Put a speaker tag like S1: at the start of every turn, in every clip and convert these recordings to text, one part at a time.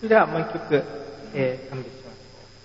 S1: それではもう一曲、賛美します。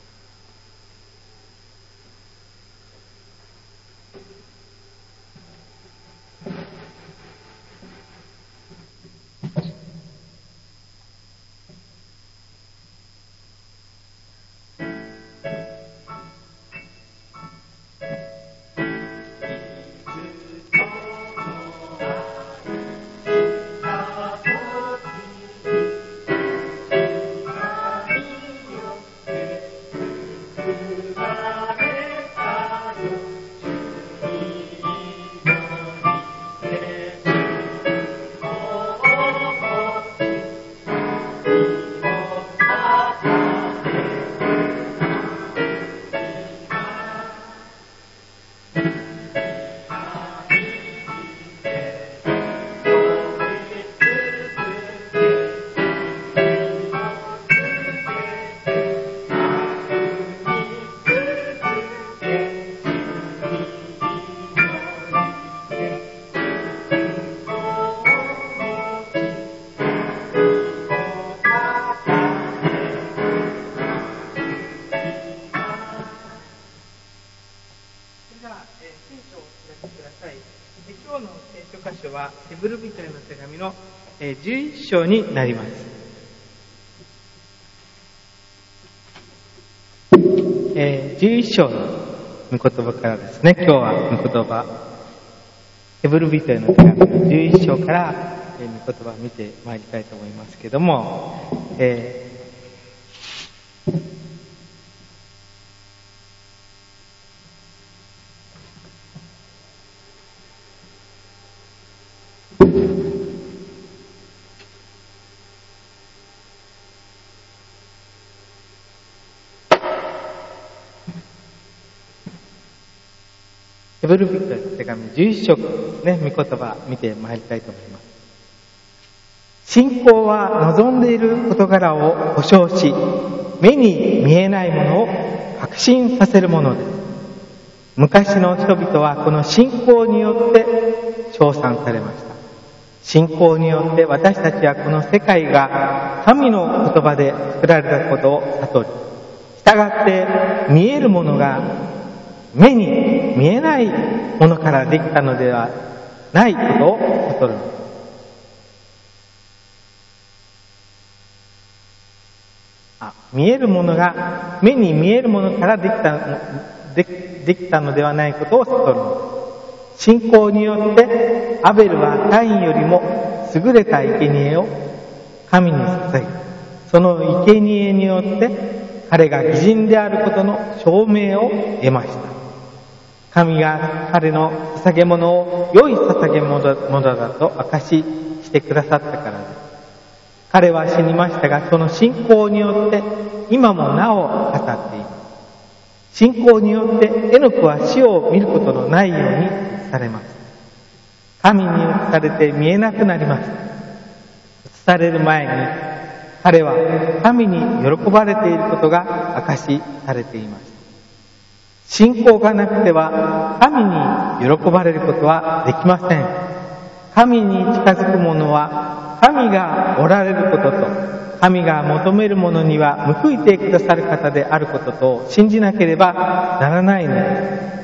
S1: ヘブル人への手紙の11章になります。11章の御言葉からですね、今日は御言葉、ヘブル人への手紙の11章から御言葉を見てまいりたいと思いますけども、ヘブル人への手紙11章ですね、御言葉見てまいりたいと思います。信仰は望んでいる事柄を保証し、目に見えないものを確信させるものです。昔の人々はこの信仰によって称賛されました。信仰によって私たちはこの世界が神の言葉で作られたことを悟り、従って見えるものが目に見えないものからできたのではないことを悟るのです。見えるものが目に見えるものからできたのではないことを悟るのです。信仰によってアベルはカインよりも優れた生贄を神に捧げ、その生贄によって彼が義人であることの証明を得ました。神が彼の捧げ物を良い捧げ物だと証ししてくださったからです。彼は死にましたが、その信仰によって今もなお語っています。信仰によってエノクは死を見ることのないようにされます。神に移されて見えなくなりました。移される前に彼は神に喜ばれていることが証しされていました。信仰がなくては神に喜ばれることはできません。神に近づく者は神がおられることと、神が求める者には報いてくださる方であることとを信じなければならないのです。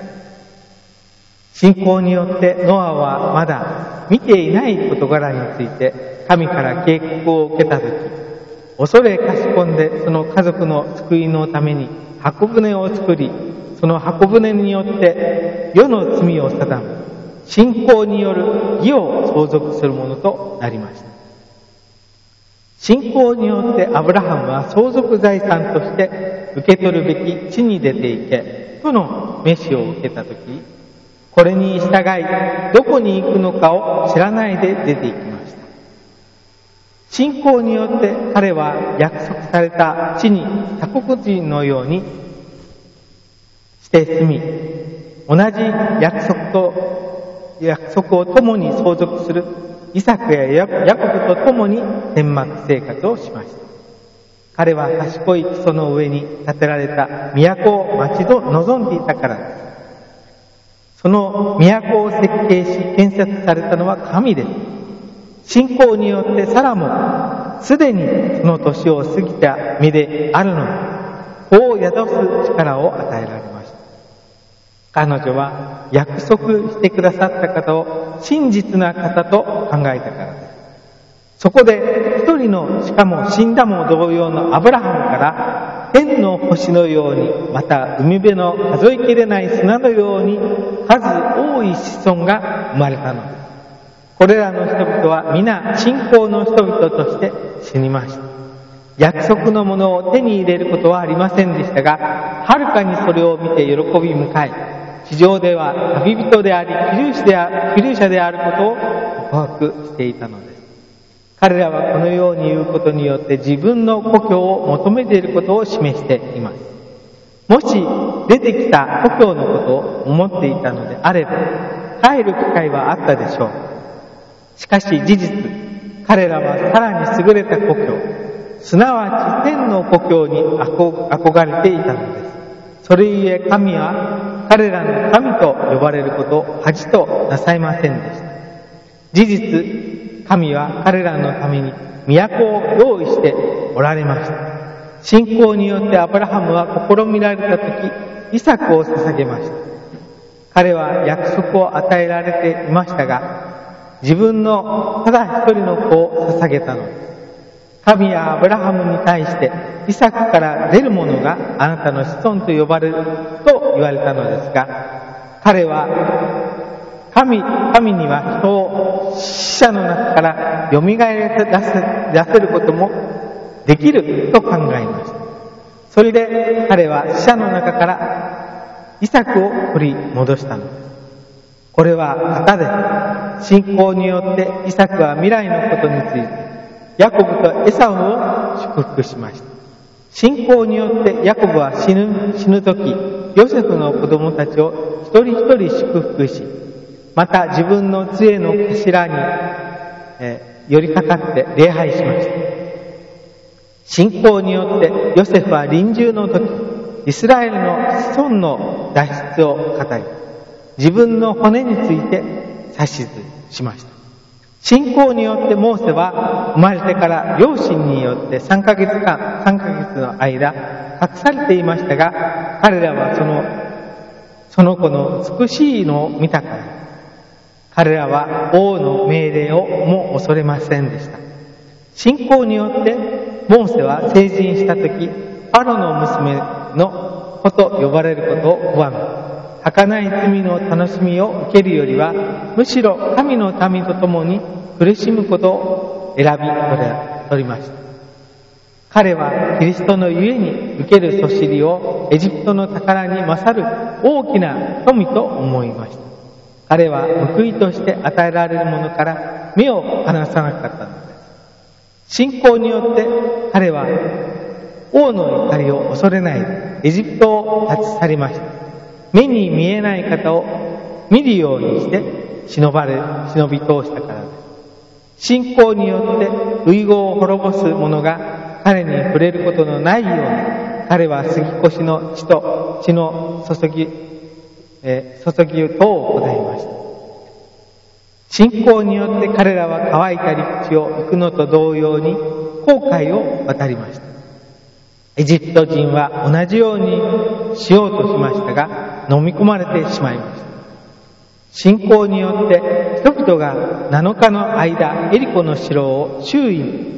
S1: 信仰によってノアはまだ見ていない事柄について神から警告を受けたとき、恐れかしこんでその家族の救いのために箱舟を作り、その箱舟によって世の罪を定め、信仰による義を相続するものとなりました。信仰によってアブラハムは相続財産として受け取るべき地に出ていけとの召しを受けたとき、これに従いどこに行くのかを知らないで出て行きました。信仰によって彼は約束された地に他国人のようにして住み、同じ約束を共に相続するイサクやヤコブと共に天幕生活をしました。彼は賢い基礎の上に建てられた都を待ち望んでいたからです。その都を設計し建設されたのは神です。信仰によってサラもすでにその年を過ぎた身であるのに、子を宿す力を与えられました。彼女は約束してくださった方を真実な方と考えたからです。そこで一人の、しかも死んだも同様のアブラハムから天の星のように、また海辺の数えきれない砂のように数多い子孫が生まれたのです。これらの人々は皆信仰の人々として死にました。約束のものを手に入れることはありませんでしたが、はるかにそれを見て喜び迎え、地上では旅人であり寄留者であることを告白していたのです。彼らはこのように言うことによって自分の故郷を求めていることを示しています。もし出てきた故郷のことを思っていたのであれば、帰る機会はあったでしょう。しかし事実、彼らはさらに優れた故郷、すなわち天の故郷に憧れていたのです。それゆえ神は彼らの神と呼ばれることを恥となさいませんでした。事実、神は彼らのために都を用意しておられました。信仰によってアブラハムは試みられたとき、イサクを捧げました。彼は約束を与えられていましたが、自分のただ一人の子を捧げたのです。神はアブラハムに対して、イサクから出るものがあなたの子孫と呼ばれると言われたのですが、彼は神には人を死者の中から蘇ら出せることもできると考えました。それで彼は死者の中からイサクを取り戻したのです。これは型です。信仰によってイサクは未来のことについてヤコブとエサウを祝福しました。信仰によってヤコブは死ぬ時、ヨセフの子供たちを一人一人祝福し、また自分の杖の頭に、寄りかかって礼拝しました。信仰によってヨセフは臨終の時、イスラエルの子孫の脱出を語り、自分の骨について指図しました。信仰によってモーセは生まれてから両親によって3ヶ月の間隠されていましたが、彼らはその子の美しいのを見たから、彼らは王の命令をも恐れませんでした。信仰によってモーセは成人した時、パロの娘の子と呼ばれることを拒み、儚い罪の楽しみを受けるよりは、むしろ神の民と共に苦しむことを選び取りました。彼はキリストのゆえに受けるそしりをエジプトの宝に勝る大きな富と思いました。彼は報いとして与えられるものから目を離さなかったのです。信仰によって彼は王の怒りを恐れないでエジプトを立ち去りました。目に見えない方を見るようにして忍び通したからです。信仰によって遺語を滅ぼす者が彼に触れることのないように、彼は杉越の血と血の注ぎ等を行いました。信仰によって彼らは乾いた陸地を行くのと同様に紅海を渡りました。エジプト人は同じようにしようとしましたが、飲み込まれてしまいました。信仰によって人々が7日の間、エリコの城の周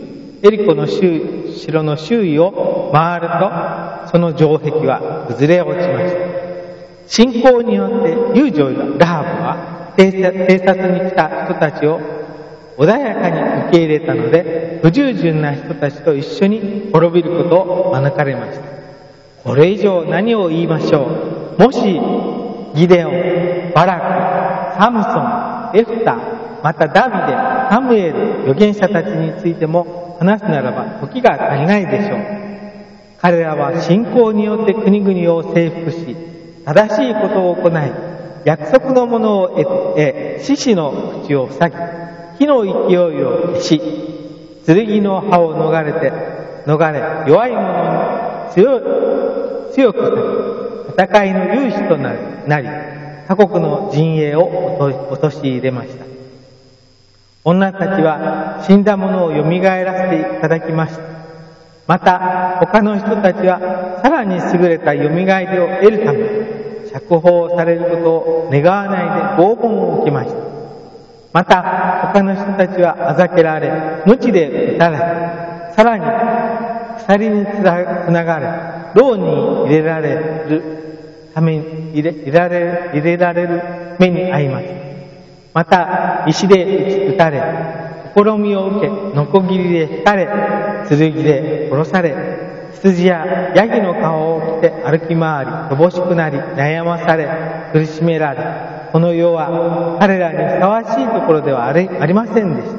S1: 囲を回ると、その城壁は崩れ落ちました。信仰によって遊女ラハブは偵察に来た人たちを穏やかに受け入れたので、不従順な人たちと一緒に滅びることを免れました。これ以上何を言いましょう。もしギデオン、バラク、サムソン、エフタ、またダビデ、サムエル、預言者たちについても話すならば時が足りないでしょう。彼らは信仰によって国々を征服し、正しいことを行い、約束のものを得、獅子の口を塞ぎ、火の勢いを消し、剣の刃を逃れ、弱い者に強くされ、戦いの勇士となり、他国の陣営を陥れました。 女たちは死んだ者を蘇らせていただきました。また他の人たちはさらに優れた蘇りを得るため、釈放されることを願わないで拷問を受けました。また他の人たちはあざけられ、鞭で打たれ、さらに鎖につながれ、牢に入れられる目に遭いました。また石で打たれ、試みを受け、ノコギリで引かれ、剣で殺され、羊やヤギの皮を着て歩き回り、乏しくなり、悩まされ、苦しめられ、この世は彼らにふさわしいところではありませんでした。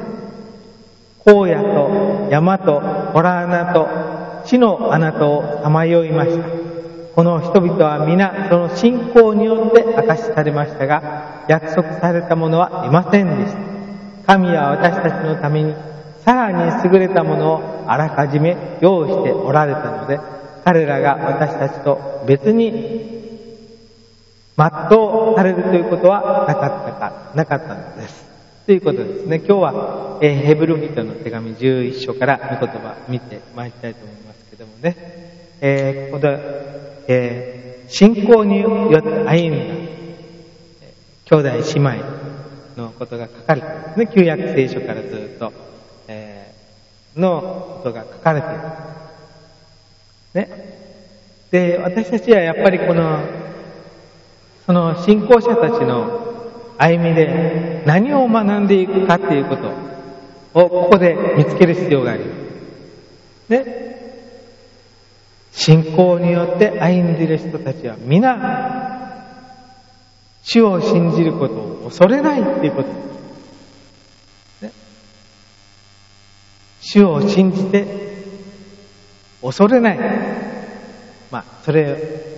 S1: 荒野と山と洞穴と地の穴とをさまよいました。この人々は皆その信仰によって明かしされましたが、約束されたものはいませんでした。神は私たちのためにさらに優れたものをあらかじめ用意しておられたので、彼らが私たちと別に全うされるということはなかったのです。ということですね。今日は、ヘブル人の手紙11章から御言葉見てまいりたいと思いますけどもね。ここで、信仰によって歩んだ、兄弟姉妹のことが書かれていますね。旧約聖書からずっと、のことが書かれています。ね。で、私たちはやっぱりその信仰者たちの歩みで何を学んでいくかっていうことをここで見つける必要があります。ね。信仰によって歩んでいる人たちは皆主を信じることを恐れないっていうことです。ね。主を信じて恐れない。まあそれ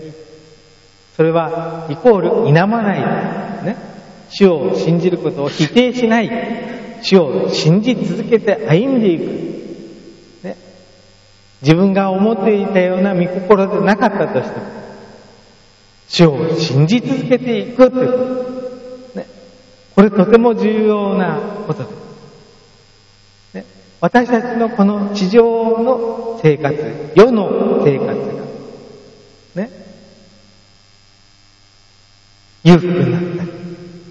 S1: はイコール否まないね。主を信じることを否定しない。主を信じ続けて歩んでいく。ね。自分が思っていたような御心でなかったとしても、主を信じ続けていくということ。ね。これとても重要なことです。ね。私たちのこの地上の生活、世の生活が、ね。裕福になったり、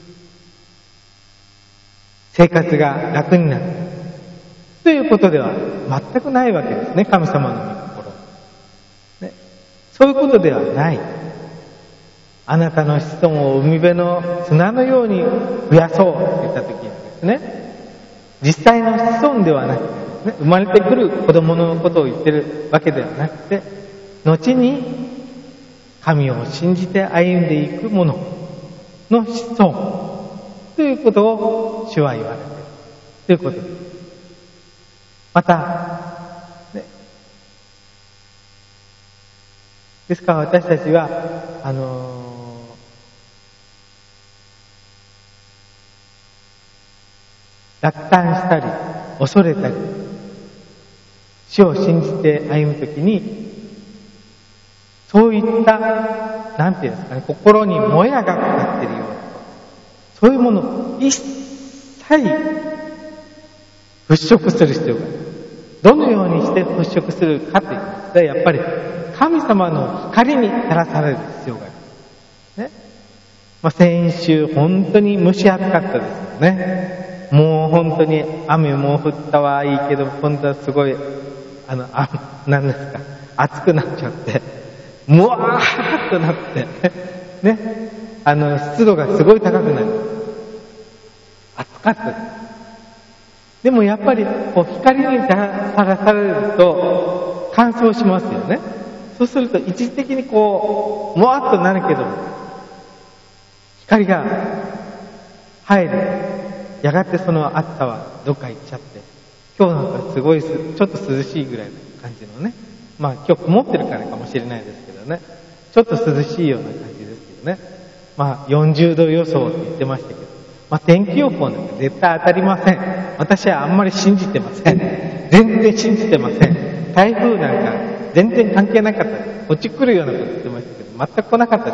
S1: 生活が楽になったりということでは全くないわけですね。神様の御心、ね。そういうことではない。あなたの子孫を海辺の砂のように増やそうと言った時にですね、実際の子孫ではなくて、ね、生まれてくる子供のことを言ってるわけではなくて、後に神を信じて歩んでいく者の子孫ということを主は言われているということです。また、ね、ですから私たちは落胆したり恐れたり、主を信じて歩むときにそういったなんていうんですかね、心にもやがかかっているような、そういうものを一切払拭する必要がある。どのようにして払拭するかというと、やっぱり神様の光に照らされる必要がある。ね。先週本当に蒸し暑かったですよね。もう本当に雨も降ったはいいけど、今度はすごい何ですか、暑くなっちゃって、もわーっとなってね、湿度がすごい高くなる。暑かったです。でもやっぱり光にさらされると乾燥しますよね。そうすると一時的にもわっとなるけど、光が入る。やがてその暑さはどっか行っちゃって、今日なんかすごいちょっと涼しいぐらいの感じのね。今日曇ってるからかもしれないですけどね。ちょっと涼しいような感じですけどね。40度予想って言ってましたけど、天気予報なんて絶対当たりません。私はあんまり信じてません。全然信じてません。台風なんか全然関係なかった。こっち来るようなこと言ってましたけど、全く来なかったです。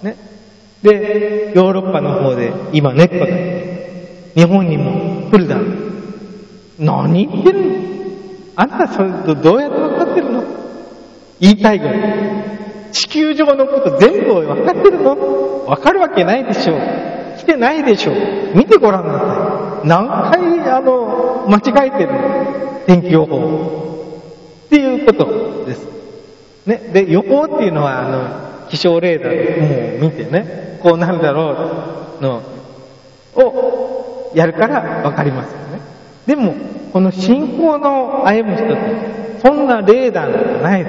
S1: ね。で、ヨーロッパの方で今熱波が来て、日本にも来るだろう。何言ってるの？あんたそれどうやって分かってるの？言いたいぐらい。地球上のこと全部分かってるの？分かるわけないでしょう。来てないでしょう。見てごらんなさい。何回間違えてるの？天気予報。っていうことです。ね。で、予報っていうのは気象レーダーもう見てね、こうなるだろうのをやるから分かりますよね。でも、この信仰の歩む人ってそんなレーダーなんかないです。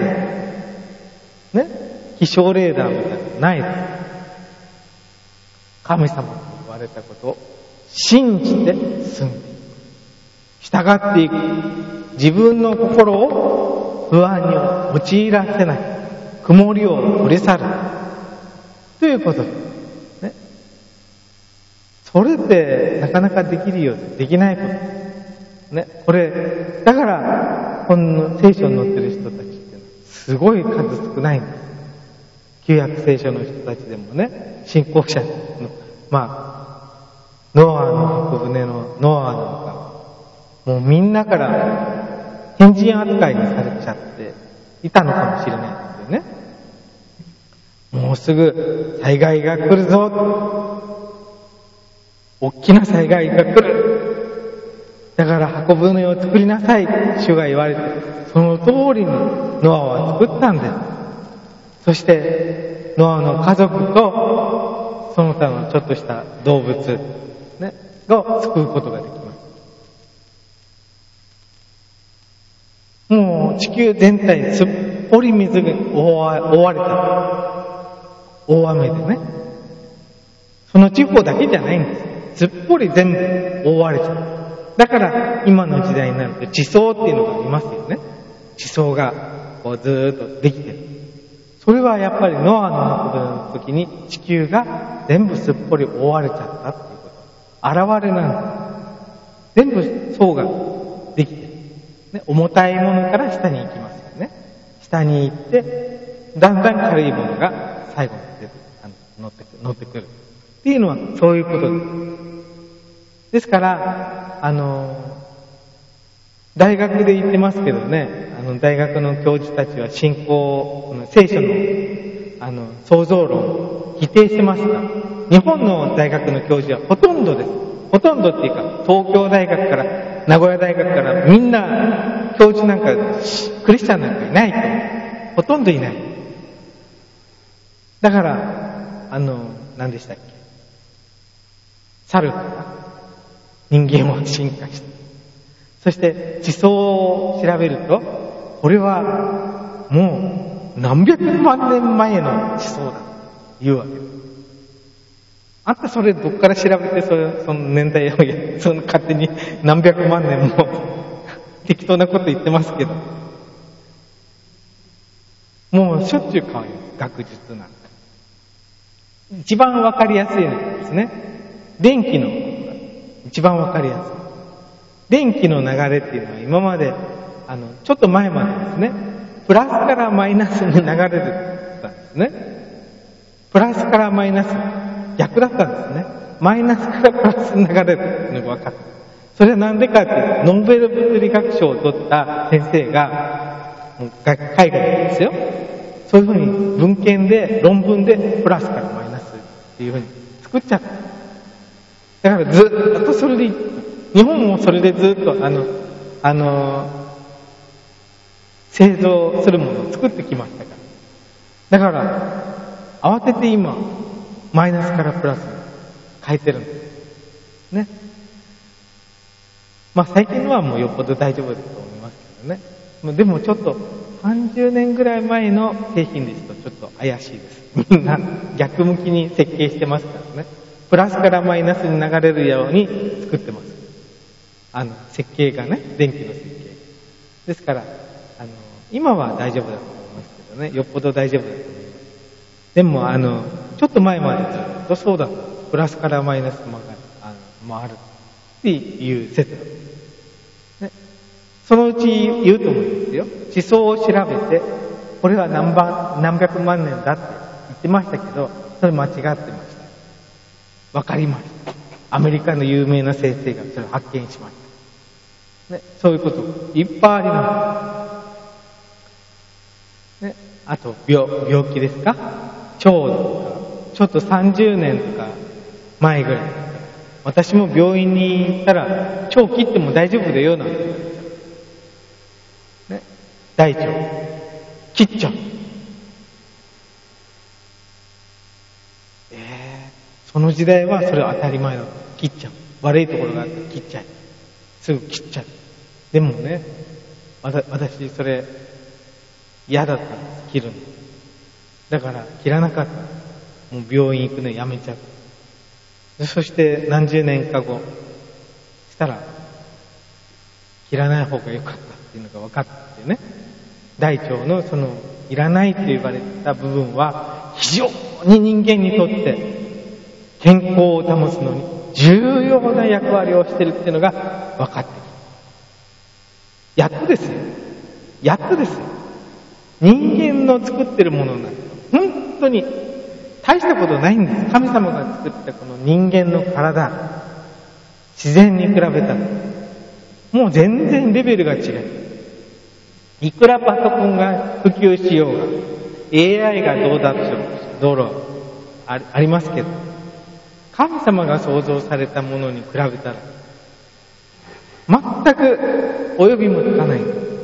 S1: ね。気象レーダーみたいなのないです。神様に言われたことを信じて進んでいく。従っていく。自分の心を不安に陥らせない。曇りを取り去る。ということです。ね。それってなかなかできるようでできないことです。ね。これ、だから、この聖書に載ってる人たちってすごい数少ないんです。旧約聖書の人たちでもね、信仰者の、ノアの箱舟のノアなんか、もうみんなから変人扱いにされちゃっていたのかもしれないですよね。もうすぐ災害が来るぞ。大きな災害が来る。だから箱舟を作りなさい。主が言われて、その通りにノアは作ったんです。そして、ノアの家族と、その他のちょっとした動物、ね、を救うことができます。もう地球全体すっぽり水が覆われた。大雨でね。その地方だけじゃないんです。すっぽり全部覆われちゃう。だから今の時代になると地層っていうのがありますよね。地層がこうずーっとできてる。それはやっぱりノアの箱舟の時に地球が全部すっぽり覆われちゃったっていうこと。現れなんです。全部層ができてる。ね、重たいものから下に行きますよね。下に行って、だんだん軽いものが最後に乗ってくる。っていうのはそういうことです。ですから、大学で言ってますけどね、大学の教授たちは聖書の、創造論を否定してますが、日本の大学の教授はほとんどです。ほとんどっていうか、東京大学から、名古屋大学からみんな、教授なんか、クリスチャンなんかいないと。ほとんどいない。だから、何でしたっけ。猿とか、人間は進化した。そして地層を調べると、これはもう何百万年前の地層だというわけです。あんたそれどっから調べてその年代を勝手に何百万年も適当なこと言ってますけど、もうしょっちゅう変わります、学術なんか。一番わかりやすいのですね。電気の一番わかりやすい。電気の流れっていうのは今まで、ちょっと前までですね、プラスからマイナスに流れてたんですね。プラスからマイナス、逆だったんですね。マイナスからプラスに流れるのが分かった。それはなんでかっていうと、ノーベル物理学賞を取った先生が、海外ですよ。そういうふうに文献で、論文でプラスからマイナスっていうふうに作っちゃった。だからずっとそれで日本もそれでずっと製造するものを作ってきましたから。だから慌てて今マイナスからプラスに変えてるんですね。最近のはもうよっぽど大丈夫だと思いますけどね。でもちょっと30年ぐらい前の製品ですとちょっと怪しいです。みんな逆向きに設計してますからね。プラスからマイナスに流れるように作ってます。設計がね、電気の設計。ですから、今は大丈夫だと思いますけどね、よっぽど大丈夫だと思います。でも、ちょっと前までずっとそうだった。プラスからマイナスもあるっていう説なんです。ね、そのうち言うと思うんですよ。地層を調べて、これは何百万年だって言ってましたけど、それ間違ってました。わかりました。 アメリカの有名な先生がそれを発見しました。ね、そういうこといっぱいあります。ね、あと病気ですか？腸とか、ちょっと30年とか前ぐらい。私も病院に行ったら、腸切っても大丈夫だよなんて言われちゃう。ね、大腸切っちゃう。その時代はそれは当たり前だと。切っちゃう。悪いところがあって切っちゃう。すぐ切っちゃう。でもね、私それ嫌だったんです、切るの。だから切らなかった。もう病院行くのやめちゃう。そして何十年か後したら切らない方が良かったっていうのが分かってね、大腸のそのいらないと言われた部分は非常に人間にとって健康を保つのに重要な役割をしているっていうのが分かってきた。やっとですよ。やっとですよ。人間の作ってるものなんて本当に大したことないんです。神様が作ったこの人間の体、自然に比べたらもう全然レベルが違う。いくらパソコンが普及しようが AI がどうだとありますけど、神様が創造されたものに比べたら全く及びもつかない。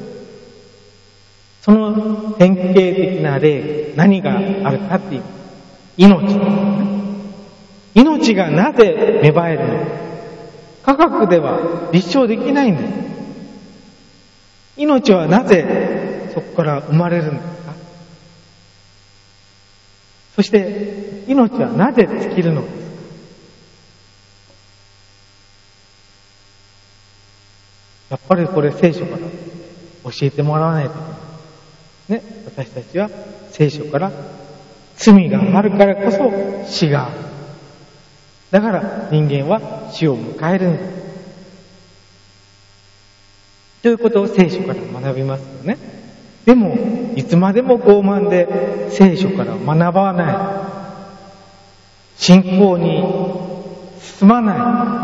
S1: その典型的な例、何があるかっていう命。命がなぜ芽生えるのか、科学では立証できないんです。命はなぜそこから生まれるんですか？そして命はなぜ尽きるのですか？やっぱりこれ聖書から教えてもらわないといけない。ね、私たちは聖書から罪があるからこそ死がある。だから人間は死を迎えるんだ。ということを聖書から学びますよね。でも、いつまでも傲慢で聖書から学ばない。信仰に進まない。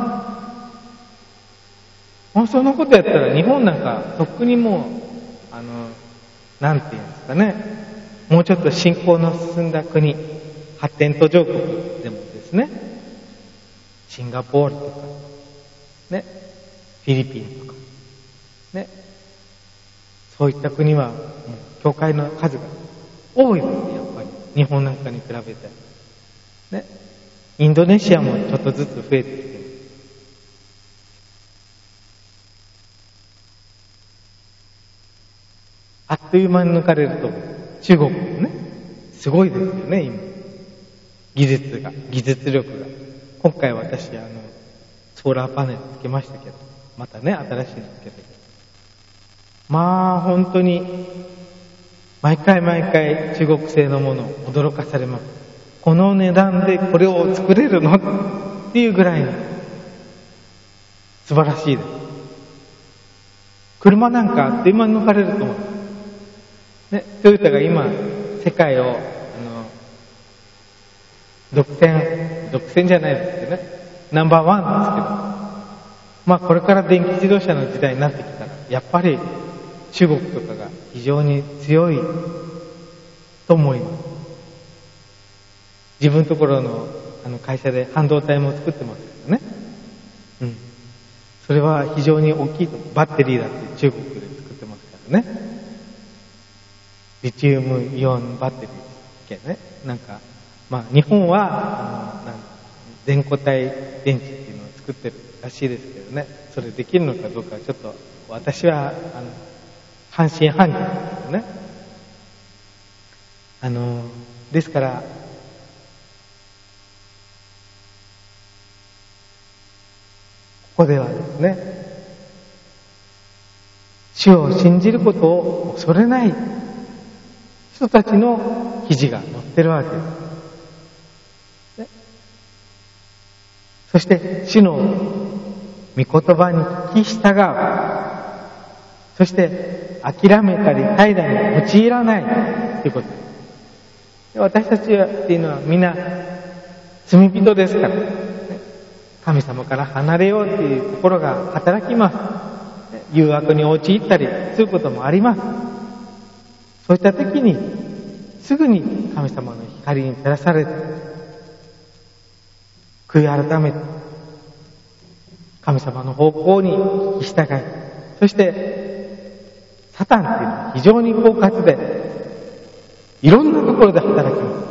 S1: もうそのことやったら日本なんかとっくにもう、なんていうんですかね。もうちょっと信仰の進んだ国、発展途上国でもですね、シンガポールとか、ね、フィリピンとか、ね、そういった国は、教会の数が多いですね、やっぱり。日本なんかに比べて。ね、インドネシアもちょっとずつ増えてきてる。あっという間に抜かれると、中国もね、すごいですよね、今。技術力が。今回私、ソーラーパネルつけましたけど、またね、新しいのつけて。まあ、本当に、毎回中国製のものを驚かされます。この値段でこれを作れるのっていうぐらいに素晴らしいです。車なんかあっという間に抜かれると思う。ね、トヨタが今、世界を、独占じゃないですけどね、ナンバーワンですけど、まあこれから電気自動車の時代になってきたら、やっぱり中国とかが非常に強いと思います。自分のところの会社で半導体も作ってますけどね。うん。それは非常に大きいと思う。バッテリーだって中国で作ってますからね。リチウムイオンバッテリーですけどね。なんか、まあ日本は、全固体電池っていうのを作ってるらしいですけどね。それできるのかどうかちょっと、私は、半信半疑ですけどね。ですから、ここではですね、主を信じることを恐れない人たちの記事が載ってるわけです。ね、そして、主の御言葉に聞き従う。そして、諦めたり怠惰に陥らないということです。私たちっていうのはみんな罪人ですから、ね、 神様から離れようっていう心が働きます。誘惑に陥ったりすることもあります。そういった時にすぐに神様の光に照らされて悔い改めて神様の方向に聞き従い、そしてサタンっていうのは非常に狡猾でいろんなところで働きます。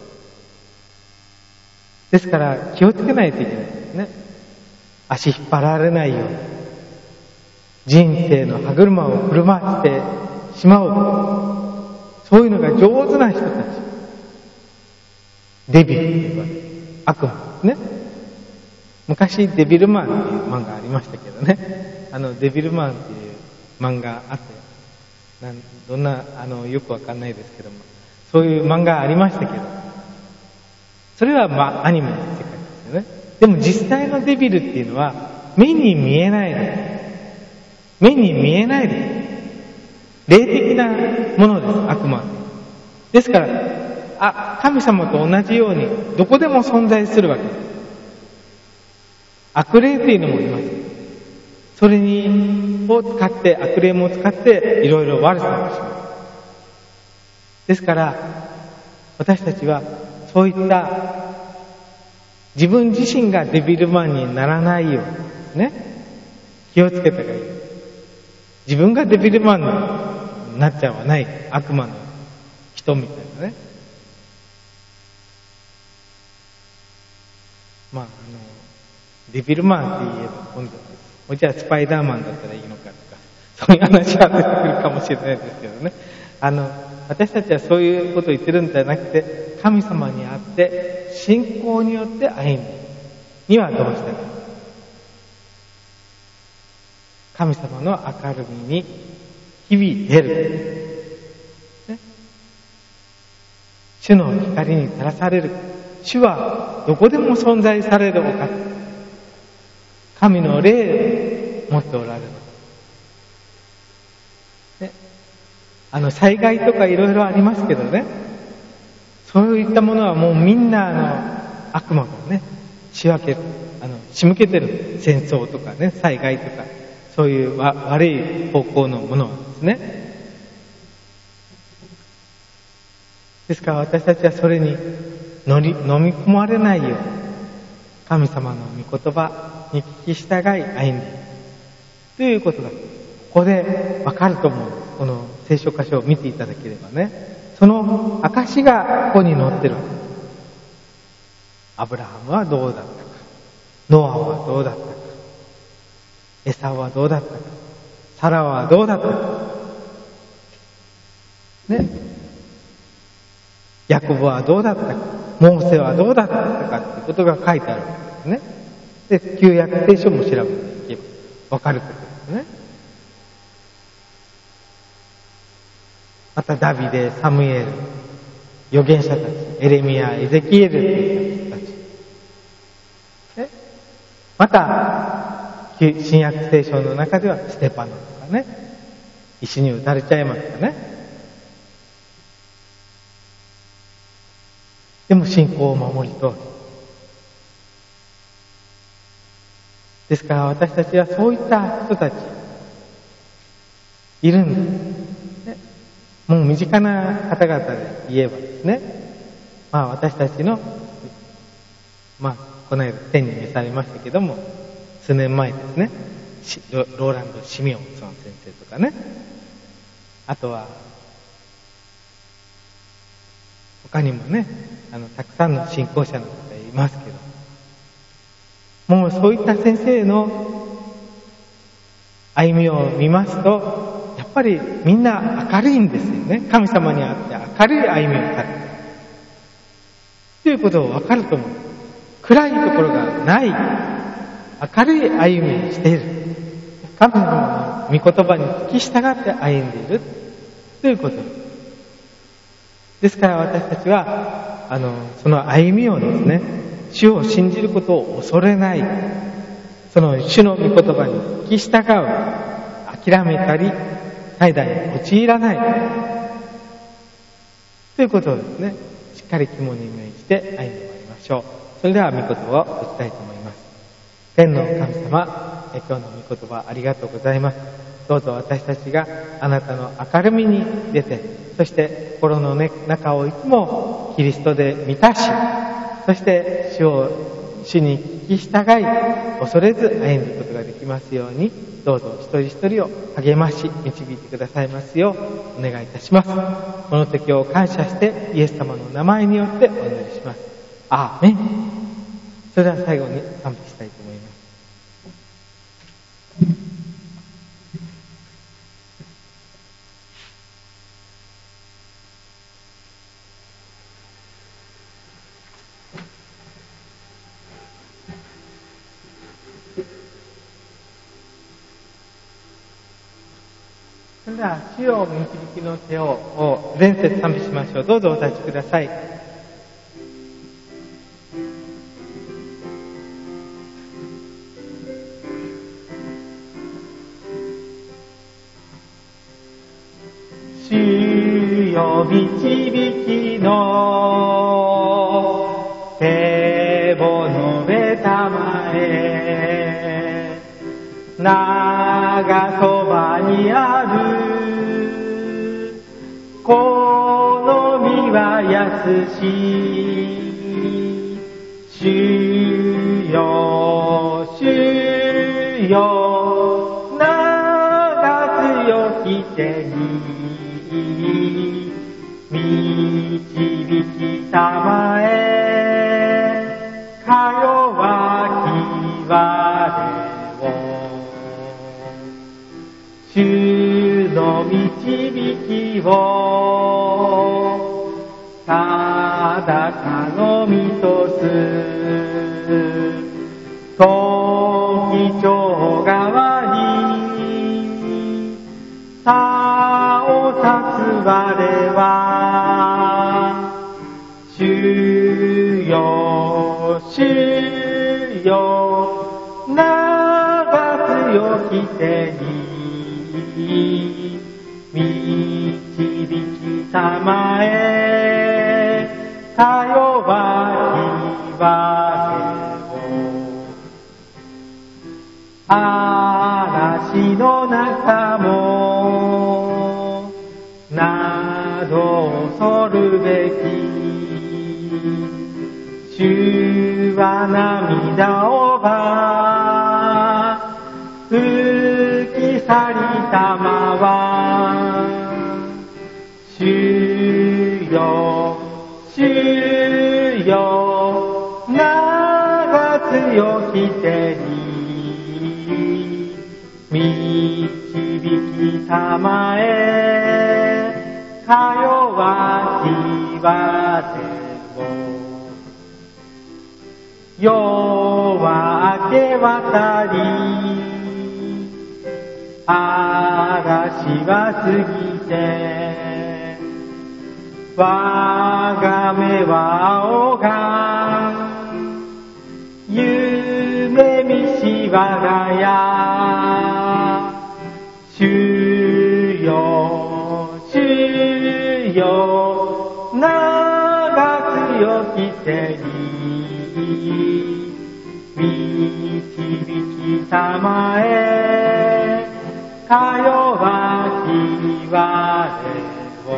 S1: ですから気をつけないといけないですね。足引っ張られないように人生の歯車をくるましてしまう、そういうのが上手な人たち、デビルという悪魔ですね。昔デビルマンっていう漫画ありましたけどね、デビルマンっていう漫画あって、どんなよくわかんないですけども、そういう漫画ありましたけど、それはアニメの世界ですよね。でも実際のデビルっていうのは目に見えないです。目に見えないです。霊的なものです、悪魔。ですから、神様と同じようにどこでも存在するわけです。悪霊というのもいます。それを使って、悪霊も使っていろいろ悪さをします。ですから、私たちはそういった自分自身がデビルマンにならないようにですね、気をつけた方がいい。自分がデビルマンになっちゃわない、悪魔の人みたいなね。デビルマンって言えば今度、じゃあスパイダーマンだったらいいのかとか、そういう話が出てくるかもしれないですけどね。私たちはそういうことを言ってるんじゃなくて、神様にあって信仰によって歩んでにはどうしたらいいか。神様の明るみに日々出る、ね、主の光に照らされる。主はどこでも存在されるお方、神の霊を持っておられる、ね、災害とかいろいろありますけどね、そういったものはもうみんな悪魔がね仕向けてる、戦争とかね、災害とかそういう悪い方向のものはですね。ですから私たちはそれに飲み込まれないように神様の御言葉に聞き従い歩んでいるということがここでわかると思うんです。この聖書箇所を見ていただければね、その証がここに載ってる。アブラハムはどうだったか、ノアはどうだったか、エサウはどうだったか、サラはどうだったかね、ヤコブはどうだったか、モーセはどうだったかっていうことが書いてあるわけですね。で、旧約聖書も調べていけばわかることですね。またダビデ、サムエル、預言者たち、エレミヤ、エゼキエルっていった人たち、また新約聖書の中ではステパノとかね、石に打たれちゃいましたね。でも信仰を守り通る。ですから私たちはそういった人たちいるんです、ね、もう身近な方々で言えばですね、私たちのこの間天に召されましたけども、数年前ですね、ローランド・シミオンソン先生とかね、あとは他にもね、たくさんの信仰者の方いますけど、もうそういった先生の歩みを見ますと、やっぱりみんな明るいんですよね。神様にあって明るい歩みをされているということを分かると思う。暗いところがない、明るい歩みをしている、神様の御言葉に聞き従って歩んでいるということですから、私たちはその歩みをですね、主を信じることを恐れない、その主の御言葉に聞き従う、諦めたり怠惰に陥らないということをですね、しっかり肝に銘じて歩んでまいりましょう。それでは御言葉を打ちたいと思います。 天の神様、今日の御言葉ありがとうございます。どうぞ私たちがあなたの明るみに出て、そして心の中をいつもキリストで満たし、そして主に聞き従い、恐れず歩んでいくことができますように、どうぞ一人一人を励まし導いてくださいますようお願いいたします。この時を感謝してイエス様の名前によってお祈りします。アーメン。それでは最後に賛美したいと思います。それでは主よ導きの手を全節賛美しましょう。どうぞお立ちください。主よ導きの手を述べたまえ、長そばにあるこの身は安し、主よ主よ長強き手に導きたまえ、か弱き我を主の導きをただ頼みとす、時長川に他を立つ我は、主よ主よ長強き手に導きたまえ、か弱き我を嵐の中もなど恐るべき、主は涙をば吹き去りたまは、主よ主よ長強き手に導きたまえ、か弱き我を夜は明け渡り、嵐は過ぎて、我が目は青が夢見し我が家、主よ主よ長強き手に導きたまえ、か弱き我を。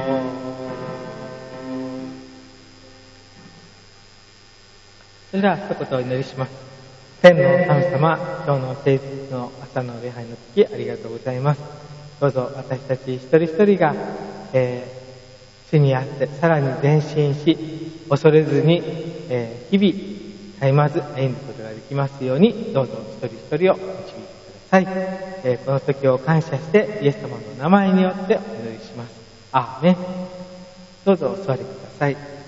S1: それでは一言お祈りします。天の神様、今日の聖日の朝の礼拝の時ありがとうございます。どうぞ私たち一人一人が、主にあってさらに前進し、恐れずに、日々絶えまず歩んでいくことができますように、どうぞ一人一人を導いてください。この時を感謝してイエス様の名前によってお祈りします。アーメン。どうぞお座りください。